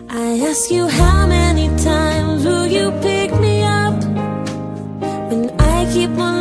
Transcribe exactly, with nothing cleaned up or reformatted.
I ask you how many times will you pick me up when I keep on